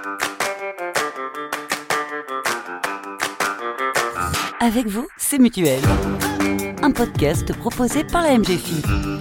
Avec vous, c'est Mutuel. Un podcast proposé par la MGFI.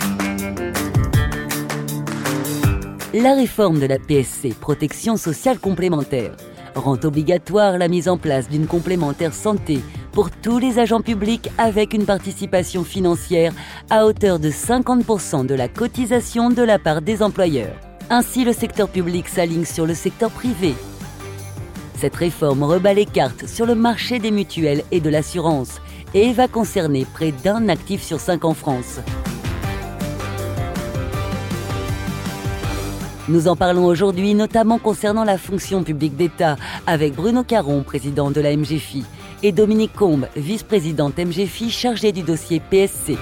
La réforme de la PSC, protection sociale complémentaire, rend obligatoire la mise en place d'une complémentaire santé pour tous les agents publics avec une participation financière à hauteur de 50% de la cotisation de la part des employeurs. Ainsi, le secteur public s'aligne sur le secteur privé. Cette réforme rebat les cartes sur le marché des mutuelles et de l'assurance et va concerner près d'un actif sur 5 en France. Nous en parlons aujourd'hui, notamment concernant la fonction publique d'État, avec Bruno Caron, président de la MGFI, et Dominique Combe, vice-présidente MGFI chargée du dossier PSC.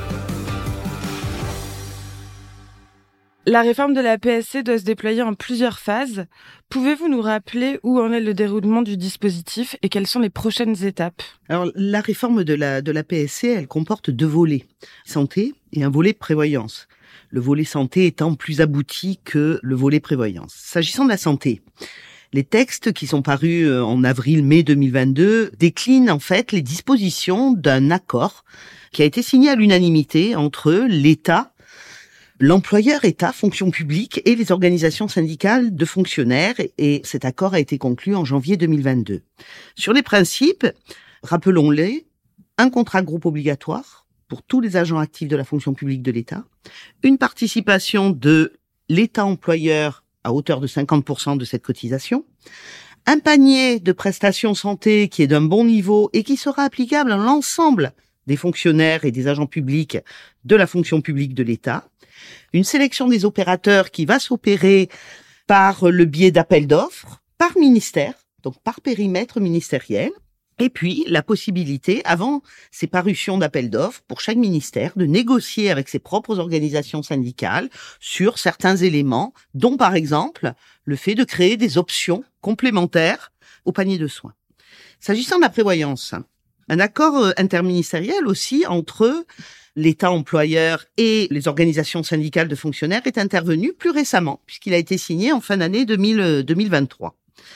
La réforme de la PSC doit se déployer en plusieurs phases. Pouvez-vous nous rappeler où en est le déroulement du dispositif et quelles sont les prochaines étapes ? Alors, la réforme de la PSC, elle comporte 2 volets, santé et un volet prévoyance. Le volet santé étant plus abouti que le volet prévoyance. S'agissant de la santé, les textes qui sont parus en avril-mai 2022 déclinent en fait les dispositions d'un accord qui a été signé à l'unanimité entre l'État, l'employeur État, fonction publique et les organisations syndicales de fonctionnaires, et cet accord a été conclu en janvier 2022. Sur les principes, rappelons-les, un contrat de groupe obligatoire pour tous les agents actifs de la fonction publique de l'État, une participation de l'État employeur à hauteur de 50% de cette cotisation, un panier de prestations santé qui est d'un bon niveau et qui sera applicable à l'ensemble des fonctionnaires et des agents publics de la fonction publique de l'État, une sélection des opérateurs qui va s'opérer par le biais d'appels d'offres, par ministère, donc par périmètre ministériel, et puis la possibilité, avant ces parutions d'appels d'offres, pour chaque ministère, de négocier avec ses propres organisations syndicales sur certains éléments, dont par exemple le fait de créer des options complémentaires au panier de soins. S'agissant de la prévoyance, un accord interministériel aussi entre l'État employeur et les organisations syndicales de fonctionnaires est intervenu plus récemment, puisqu'il a été signé en fin d'année 2023.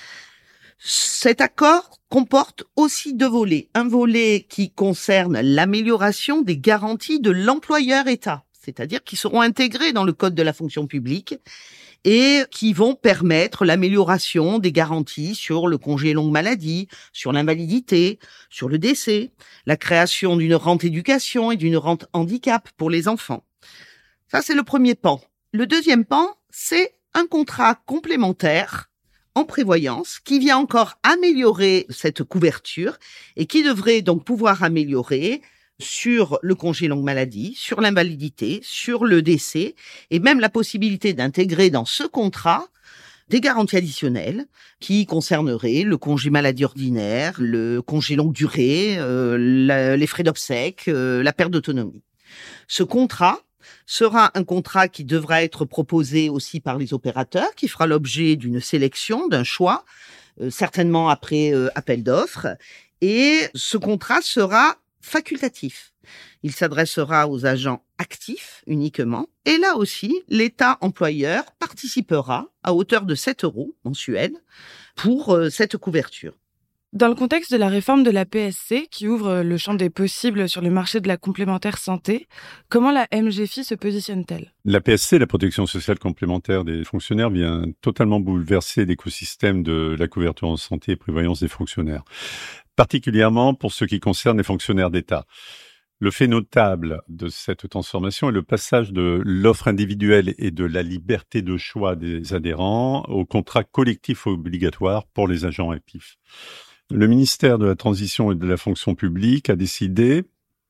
Cet accord comporte aussi 2 volets. Un volet qui concerne l'amélioration des garanties de l'employeur État, c'est-à-dire qui seront intégrées dans le Code de la fonction publique et qui vont permettre l'amélioration des garanties sur le congé longue maladie, sur l'invalidité, sur le décès, la création d'une rente éducation et d'une rente handicap pour les enfants. Ça, c'est le premier pan. Le deuxième pan, c'est un contrat complémentaire en prévoyance qui vient encore améliorer cette couverture et qui devrait donc pouvoir améliorer sur le congé longue maladie, sur l'invalidité, sur le décès, et même la possibilité d'intégrer dans ce contrat des garanties additionnelles qui concerneraient le congé maladie ordinaire, le congé longue durée, les frais d'obsèques, la perte d'autonomie. Ce contrat sera un contrat qui devra être proposé aussi par les opérateurs, qui fera l'objet d'une sélection, d'un choix, certainement après appel d'offres, et ce contrat sera facultatif. Il s'adressera aux agents actifs uniquement. Et là aussi, l'État employeur participera à hauteur de 7 € mensuels pour cette couverture. Dans le contexte de la réforme de la PSC, qui ouvre le champ des possibles sur le marché de la complémentaire santé, comment la MGFI se positionne-t-elle ? La PSC, la protection sociale complémentaire des fonctionnaires, vient totalement bouleverser l'écosystème de la couverture en santé et prévoyance des fonctionnaires, particulièrement pour ce qui concerne les fonctionnaires d'État. Le fait notable de cette transformation est le passage de l'offre individuelle et de la liberté de choix des adhérents au contrat collectif obligatoire pour les agents actifs. Le ministère de la Transition et de la Fonction publique a décidé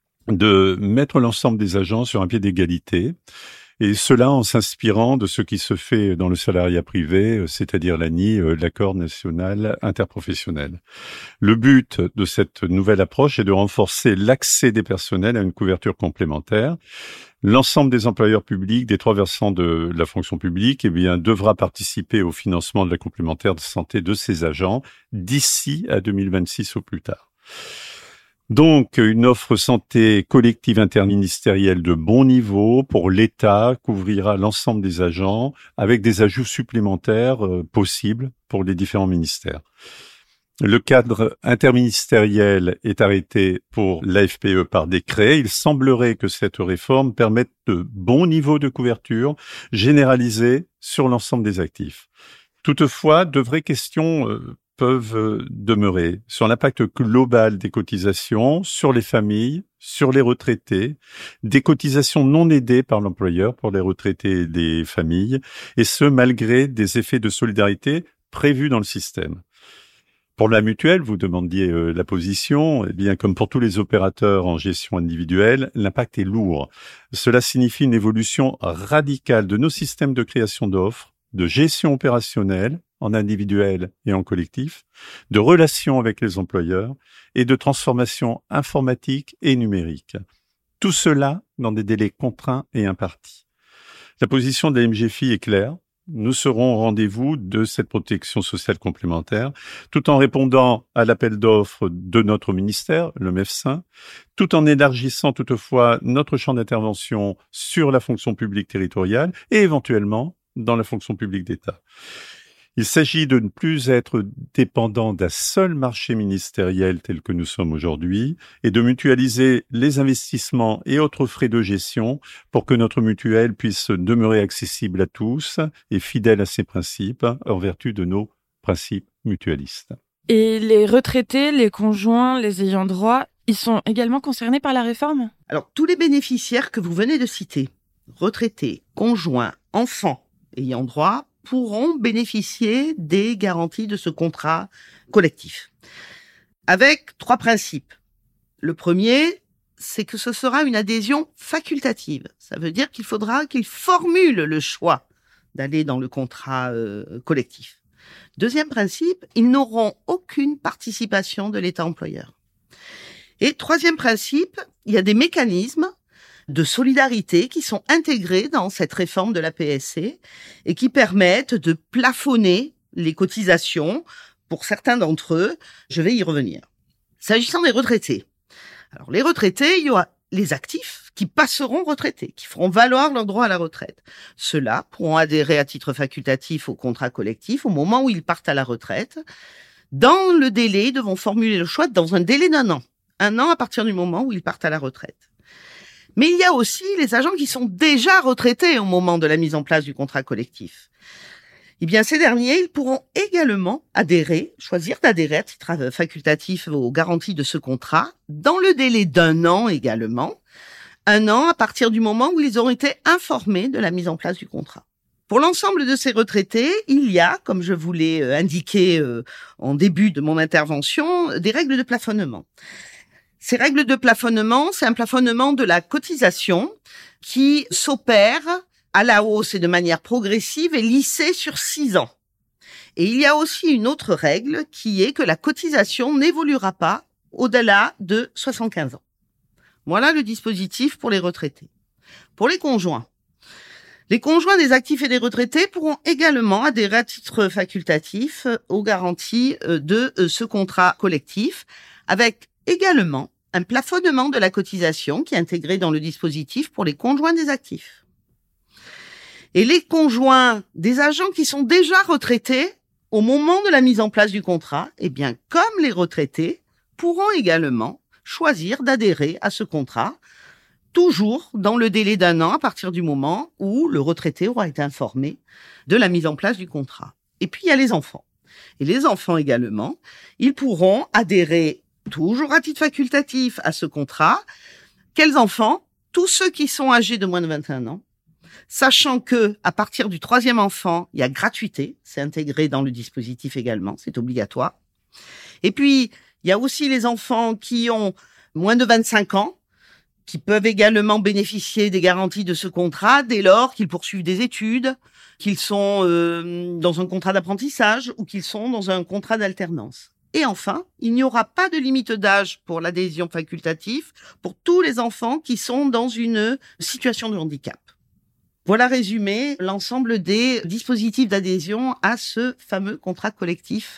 de mettre l'ensemble des agents sur un pied d'égalité, et cela en s'inspirant de ce qui se fait dans le salariat privé, c'est-à-dire l'ANI, l'accord national interprofessionnel. Le but de cette nouvelle approche est de renforcer l'accès des personnels à une couverture complémentaire. L'ensemble des employeurs publics des 3 versants de la fonction publique, devra participer au financement de la complémentaire de santé de ces agents d'ici à 2026 au plus tard. Donc, une offre santé collective interministérielle de bon niveau pour l'État couvrira l'ensemble des agents avec des ajouts supplémentaires possibles pour les différents ministères. Le cadre interministériel est arrêté pour l'AFPE par décret. Il semblerait que cette réforme permette de bons niveaux de couverture généralisés sur l'ensemble des actifs. Toutefois, de vraies questions peuvent demeurer sur l'impact global des cotisations, sur les familles, sur les retraités, des cotisations non aidées par l'employeur pour les retraités et les familles, et ce malgré des effets de solidarité prévus dans le système. Pour la mutuelle, vous demandiez la position, eh bien, comme pour tous les opérateurs en gestion individuelle, l'impact est lourd. Cela signifie une évolution radicale de nos systèmes de création d'offres, de gestion opérationnelle, en individuel et en collectif, de relations avec les employeurs et de transformation informatique et numérique. Tout cela dans des délais contraints et impartis. La position de la MGFI est claire. Nous serons au rendez-vous de cette protection sociale complémentaire, tout en répondant à l'appel d'offres de notre ministère, le MEFSIN, tout en élargissant toutefois notre champ d'intervention sur la fonction publique territoriale et éventuellement dans la fonction publique d'État. Il s'agit de ne plus être dépendant d'un seul marché ministériel tel que nous sommes aujourd'hui et de mutualiser les investissements et autres frais de gestion pour que notre mutuelle puisse demeurer accessible à tous et fidèle à ses principes en vertu de nos principes mutualistes. Et les retraités, les conjoints, les ayants droit, ils sont également concernés par la réforme ? Alors, tous les bénéficiaires que vous venez de citer, retraités, conjoints, enfants, ayants droit, pourront bénéficier des garanties de ce contrat collectif. Avec 3 principes. Le premier, c'est que ce sera une adhésion facultative. Ça veut dire qu'il faudra qu'ils formulent le choix d'aller dans le contrat collectif. Deuxième principe, ils n'auront aucune participation de l'État employeur. Et troisième principe, il y a des mécanismes de solidarité qui sont intégrés dans cette réforme de la PSC et qui permettent de plafonner les cotisations pour certains d'entre eux. Je vais y revenir. S'agissant des retraités. Alors, les retraités, il y aura les actifs qui passeront retraités, qui feront valoir leur droit à la retraite. Ceux-là pourront adhérer à titre facultatif au contrat collectif au moment où ils partent à la retraite. Dans le délai, ils devront formuler le choix dans un délai d'1 an. 1 an à partir du moment où ils partent à la retraite. Mais il y a aussi les agents qui sont déjà retraités au moment de la mise en place du contrat collectif. Eh bien, ces derniers, ils pourront également choisir d'adhérer à titre facultatif aux garanties de ce contrat dans le délai d'1 an également. 1 an à partir du moment où ils auront été informés de la mise en place du contrat. Pour l'ensemble de ces retraités, il y a, comme je vous l'ai indiqué en début de mon intervention, des règles de plafonnement. Ces règles de plafonnement, c'est un plafonnement de la cotisation qui s'opère à la hausse et de manière progressive et lissée sur 6 ans. Et il y a aussi une autre règle qui est que la cotisation n'évoluera pas au-delà de 75 ans. Voilà le dispositif pour les retraités. Pour les conjoints des actifs et des retraités pourront également adhérer à titre facultatif aux garanties de ce contrat collectif avec également un plafonnement de la cotisation qui est intégré dans le dispositif pour les conjoints des actifs. Et les conjoints des agents qui sont déjà retraités au moment de la mise en place du contrat, eh bien, comme les retraités, pourront également choisir d'adhérer à ce contrat, toujours dans le délai d'1 an à partir du moment où le retraité aura été informé de la mise en place du contrat. Et puis, il y a les enfants. Et les enfants également, ils pourront adhérer toujours à titre facultatif à ce contrat. Quels enfants ? Tous ceux qui sont âgés de moins de 21 ans, sachant que à partir du 3e enfant, il y a gratuité, c'est intégré dans le dispositif également, c'est obligatoire. Et puis, il y a aussi les enfants qui ont moins de 25 ans, qui peuvent également bénéficier des garanties de ce contrat dès lors qu'ils poursuivent des études, qu'ils sont dans un contrat d'apprentissage ou qu'ils sont dans un contrat d'alternance. Et enfin, il n'y aura pas de limite d'âge pour l'adhésion facultative pour tous les enfants qui sont dans une situation de handicap. Voilà résumé l'ensemble des dispositifs d'adhésion à ce fameux contrat collectif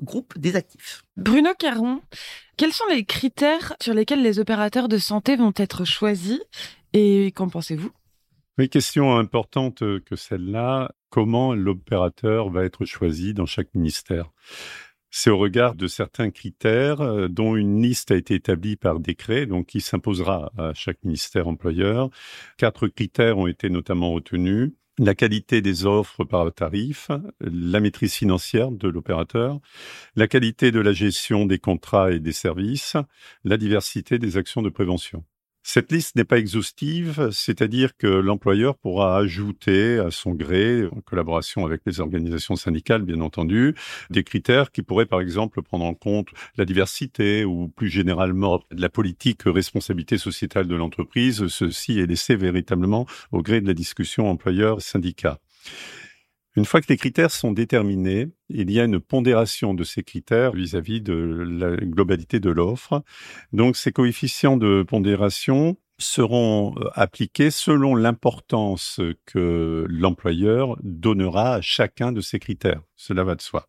groupe des actifs. Bruno Caron, quels sont les critères sur lesquels les opérateurs de santé vont être choisis et qu'en pensez-vous ? Oui, question importante que celle-là. Comment l'opérateur va être choisi dans chaque ministère ? C'est au regard de certains critères dont une liste a été établie par décret, donc qui s'imposera à chaque ministère employeur. 4 critères ont été notamment retenus. La qualité des offres par tarif, la maîtrise financière de l'opérateur, la qualité de la gestion des contrats et des services, la diversité des actions de prévention. Cette liste n'est pas exhaustive, c'est-à-dire que l'employeur pourra ajouter à son gré, en collaboration avec les organisations syndicales bien entendu, des critères qui pourraient par exemple prendre en compte la diversité ou plus généralement la politique responsabilité sociétale de l'entreprise. Ceci est laissé véritablement au gré de la discussion employeur-syndicat. Une fois que les critères sont déterminés, il y a une pondération de ces critères vis-à-vis de la globalité de l'offre. Donc, ces coefficients de pondération seront appliqués selon l'importance que l'employeur donnera à chacun de ces critères. Cela va de soi.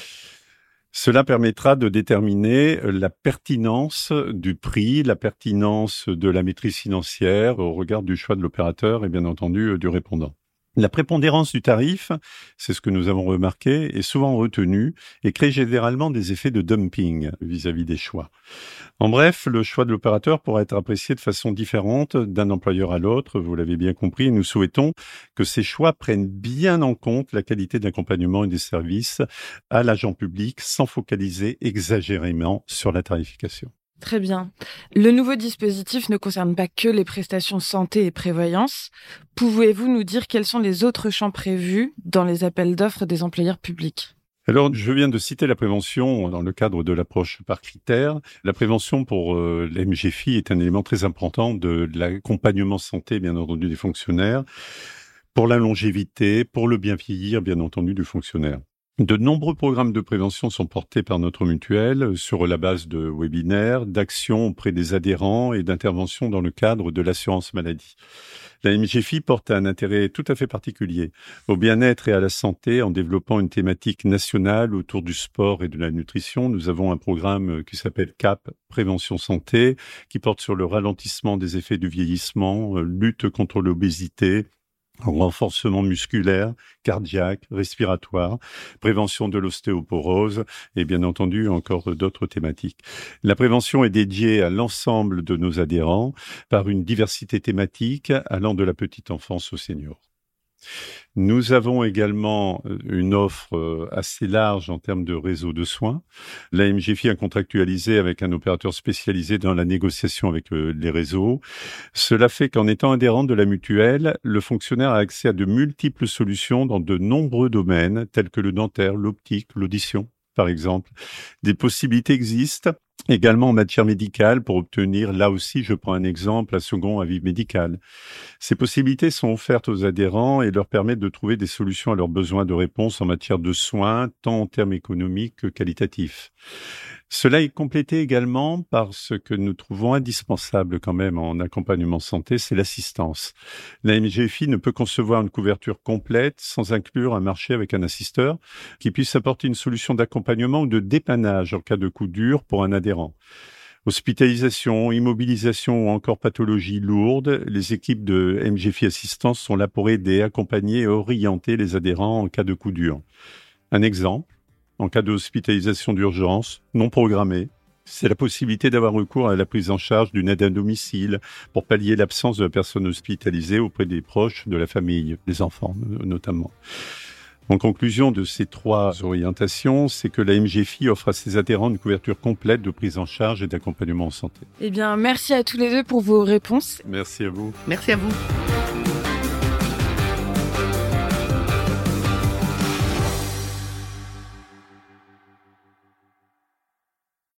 Cela permettra de déterminer la pertinence du prix, la pertinence de la maîtrise financière au regard du choix de l'opérateur et bien entendu du répondant. La prépondérance du tarif, c'est ce que nous avons remarqué, est souvent retenue et crée généralement des effets de dumping vis-à-vis des choix. En bref, le choix de l'opérateur pourra être apprécié de façon différente d'un employeur à l'autre, vous l'avez bien compris, et nous souhaitons que ces choix prennent bien en compte la qualité d'accompagnement et des services à l'agent public sans focaliser exagérément sur la tarification. Très bien. Le nouveau dispositif ne concerne pas que les prestations santé et prévoyance. Pouvez-vous nous dire quels sont les autres champs prévus dans les appels d'offres des employeurs publics ? Alors, je viens de citer la prévention dans le cadre de l'approche par critères. La prévention pour la MGFI est un élément très important de l'accompagnement santé, bien entendu, des fonctionnaires, pour la longévité, pour le bien vieillir, bien entendu, du fonctionnaire. De nombreux programmes de prévention sont portés par notre mutuelle sur la base de webinaires, d'actions auprès des adhérents et d'interventions dans le cadre de l'assurance maladie. La MGFI porte un intérêt tout à fait particulier au bien-être et à la santé en développant une thématique nationale autour du sport et de la nutrition. Nous avons un programme qui s'appelle CAP, Prévention Santé, qui porte sur le ralentissement des effets du vieillissement, lutte contre l'obésité, renforcement musculaire, cardiaque, respiratoire, prévention de l'ostéoporose et bien entendu encore d'autres thématiques. La prévention est dédiée à l'ensemble de nos adhérents par une diversité thématique allant de la petite enfance aux seniors. Nous avons également une offre assez large en termes de réseau de soins. La MGFI a contractualisé avec un opérateur spécialisé dans la négociation avec les réseaux. Cela fait qu'en étant adhérent de la mutuelle, le fonctionnaire a accès à de multiples solutions dans de nombreux domaines tels que le dentaire, l'optique, l'audition, par exemple. Des possibilités existent également en matière médicale pour obtenir, là aussi, je prends un exemple, un second avis médical. Ces possibilités sont offertes aux adhérents et leur permettent de trouver des solutions à leurs besoins de réponse en matière de soins, tant en termes économiques que qualitatifs. Cela est complété également par ce que nous trouvons indispensable quand même en accompagnement santé, c'est l'assistance. La MGFI ne peut concevoir une couverture complète sans inclure un marché avec un assisteur qui puisse apporter une solution d'accompagnement ou de dépannage en cas de coup dur pour un adhérent. Hospitalisation, immobilisation ou encore pathologie lourde, les équipes de MGFI Assistance sont là pour aider, accompagner et orienter les adhérents en cas de coup dur. Un exemple, en cas d'hospitalisation d'urgence non programmée, c'est la possibilité d'avoir recours à la prise en charge d'une aide à domicile pour pallier l'absence de la personne hospitalisée auprès des proches de la famille, des enfants notamment. En conclusion de ces 3 orientations, c'est que la MGFI offre à ses adhérents une couverture complète de prise en charge et d'accompagnement en santé. Eh bien, merci à tous les deux pour vos réponses. Merci à vous. Merci à vous.